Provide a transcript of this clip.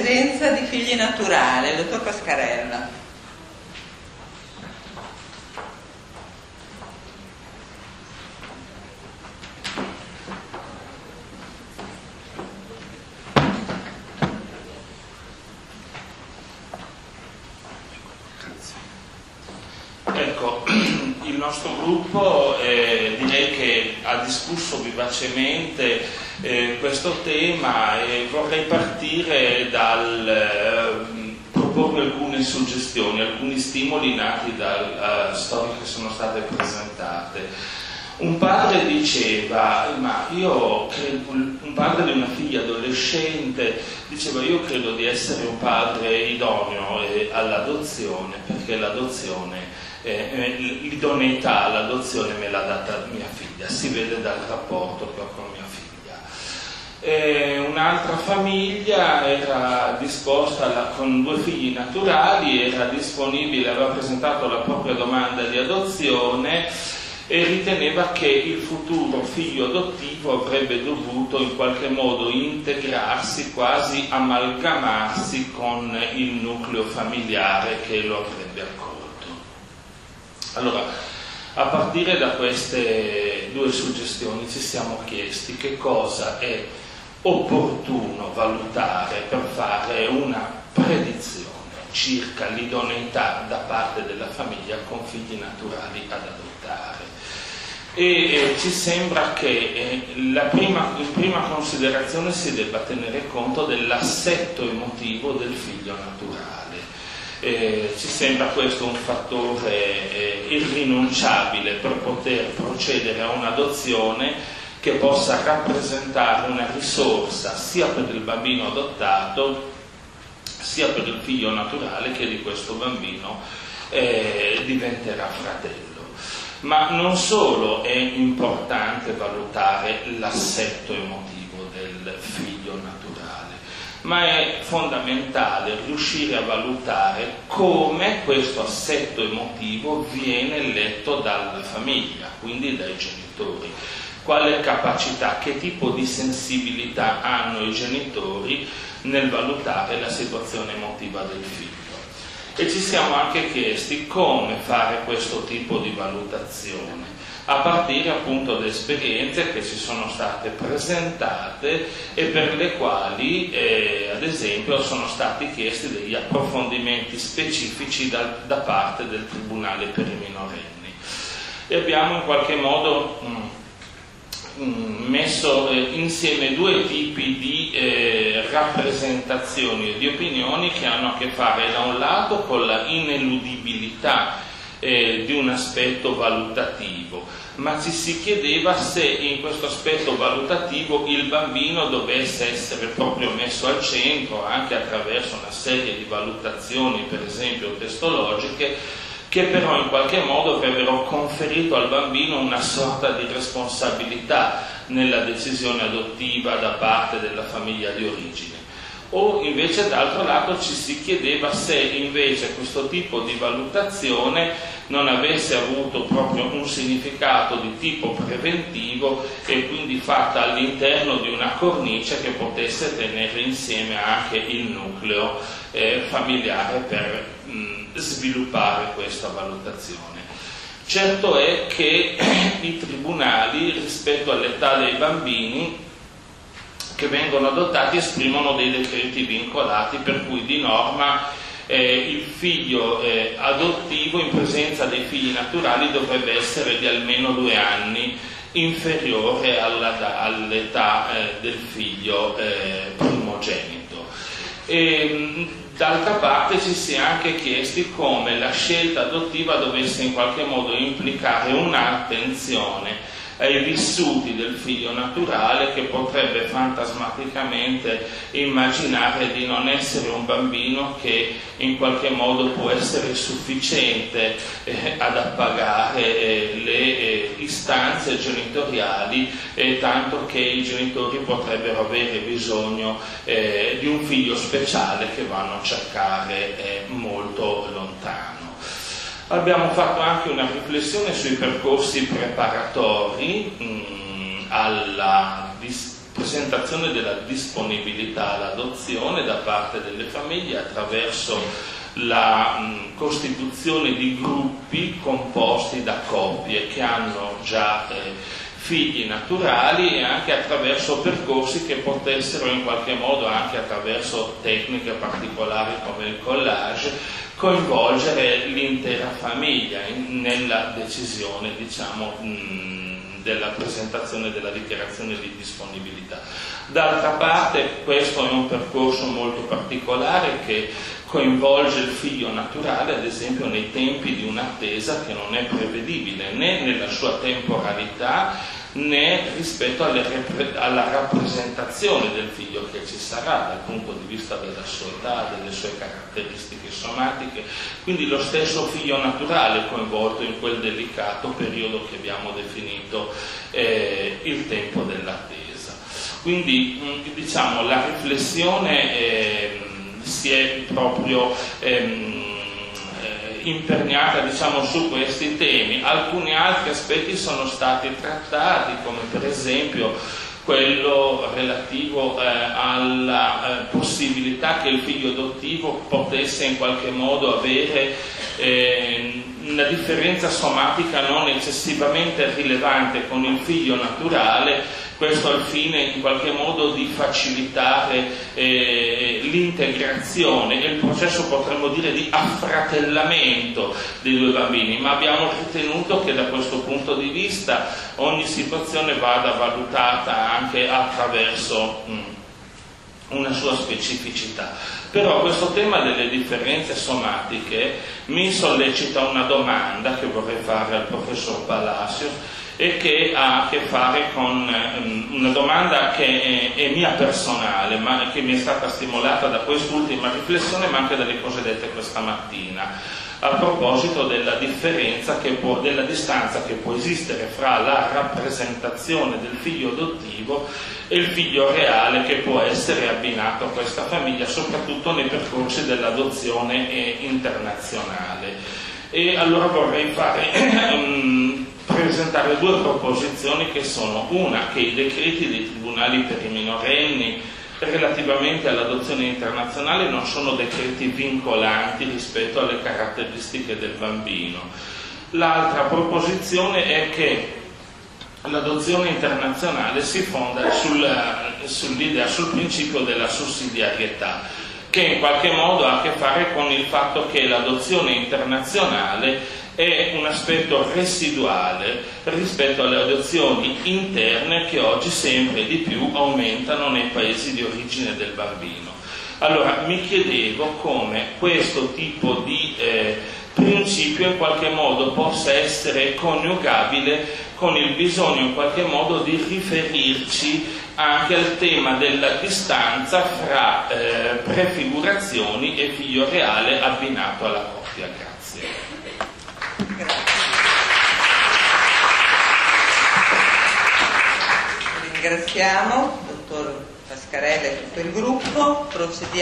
presenza di figli naturali, dottor Pascarella. Ecco, il nostro gruppo direi che ha discusso vivacemente questo tema e vorrei partire dal proporre alcune suggestioni, alcuni stimoli nati da storie che sono state presentate. Un padre diceva, un padre di una figlia adolescente diceva: io credo di essere un padre idoneo all'adozione, perché l'idoneità all'adozione me l'ha data mia figlia, si vede dal rapporto che ho con mia figlia. Un'altra famiglia era disposta, con 2 figli naturali, era disponibile, aveva presentato la propria domanda di adozione e riteneva che il futuro figlio adottivo avrebbe dovuto in qualche modo integrarsi, quasi amalgamarsi con il nucleo familiare che lo avrebbe accolto. Allora, a partire da queste 2 suggestioni ci siamo chiesti che cosa è opportuno valutare per fare una predizione circa l'idoneità da parte della famiglia con figli naturali ad adottare. E ci sembra che in prima considerazione si debba tenere conto dell'assetto emotivo del figlio naturale. Ci sembra questo un fattore irrinunciabile per poter procedere a un'adozione che possa rappresentare una risorsa sia per il bambino adottato sia per il figlio naturale che di questo bambino diventerà fratello. Ma non solo è importante valutare l'assetto emotivo del figlio naturale, ma è fondamentale riuscire a valutare come questo assetto emotivo viene letto dalla famiglia, quindi dai genitori. Quale capacità, che tipo di sensibilità hanno i genitori nel valutare la situazione emotiva del figlio. E ci siamo anche chiesti come fare questo tipo di valutazione, a partire appunto da esperienze che ci sono state presentate e per le quali ad esempio sono stati chiesti degli approfondimenti specifici da parte del Tribunale per i minorenni. E abbiamo in qualche modo messo insieme 2 tipi di rappresentazioni e di opinioni che hanno a che fare da un lato con la ineludibilità di un aspetto valutativo, ma ci si chiedeva se in questo aspetto valutativo il bambino dovesse essere proprio messo al centro anche attraverso una serie di valutazioni, per esempio testologiche, che però in qualche modo avrebbero conferito al bambino una sorta di responsabilità nella decisione adottiva da parte della famiglia di origine. O invece d'altro lato ci si chiedeva se invece questo tipo di valutazione non avesse avuto proprio un significato di tipo preventivo e quindi fatta all'interno di una cornice che potesse tenere insieme anche il nucleo familiare per sviluppare questa valutazione. Certo è che i tribunali, rispetto all'età dei bambini che vengono adottati, esprimono dei decreti vincolati per cui di norma il figlio adottivo in presenza dei figli naturali dovrebbe essere di almeno 2 anni inferiore all'età del figlio primogenito. D'altra parte ci si è anche chiesti come la scelta adottiva dovesse in qualche modo implicare un'attenzione ai vissuti del figlio naturale, che potrebbe fantasmaticamente immaginare di non essere un bambino che in qualche modo può essere sufficiente ad appagare le istanze genitoriali, tanto che i genitori potrebbero avere bisogno di un figlio speciale che vanno a cercare molto lontano. Abbiamo fatto anche una riflessione sui percorsi preparatori alla presentazione della disponibilità all'adozione da parte delle famiglie attraverso la costituzione di gruppi composti da coppie che hanno già figli naturali, e anche attraverso percorsi che potessero in qualche modo, anche attraverso tecniche particolari come il collage, coinvolgere l'intera famiglia nella decisione, diciamo, della presentazione della dichiarazione di disponibilità. D'altra parte questo è un percorso molto particolare che coinvolge il figlio naturale, ad esempio nei tempi di un'attesa che non è prevedibile né nella sua temporalità né rispetto alla rappresentazione del figlio che ci sarà dal punto di vista della sua età, delle sue caratteristiche somatiche. Quindi lo stesso figlio naturale è coinvolto in quel delicato periodo che abbiamo definito il tempo dell'attesa. Quindi diciamo la riflessione si è proprio imperniata, diciamo, su questi temi. Alcuni altri aspetti sono stati trattati, come per esempio quello relativo alla possibilità che il figlio adottivo potesse in qualche modo avere una differenza somatica non eccessivamente rilevante con il figlio naturale, questo al fine in qualche modo di facilitare l'integrazione e il processo, potremmo dire, di affratellamento dei due bambini, ma abbiamo ritenuto che da questo punto di vista ogni situazione vada valutata anche attraverso una sua specificità. Però questo tema delle differenze somatiche mi sollecita una domanda che vorrei fare al professor Palacio, e che ha a che fare con una domanda che è mia personale, ma che mi è stata stimolata da quest'ultima riflessione, ma anche dalle cose dette questa mattina, a proposito della differenza della distanza che può esistere fra la rappresentazione del figlio adottivo e il figlio reale che può essere abbinato a questa famiglia, soprattutto nei percorsi dell'adozione internazionale. E allora vorrei presentare due proposizioni, che sono una, che i decreti dei tribunali per i minorenni relativamente all'adozione internazionale non sono decreti vincolanti rispetto alle caratteristiche del bambino. L'altra proposizione è che l'adozione internazionale si fonda sul principio della sussidiarietà, che in qualche modo ha a che fare con il fatto che l'adozione internazionale è un aspetto residuale rispetto alle adozioni interne che oggi sempre di più aumentano nei paesi di origine del bambino. Allora mi chiedevo come questo tipo di principio in qualche modo possa essere coniugabile con il bisogno in qualche modo di riferirci anche al tema della distanza fra prefigurazioni e figlio reale abbinato alla coppia. Grazie. Ringraziamo il dottor Pascarella e tutto il gruppo. Procediamo.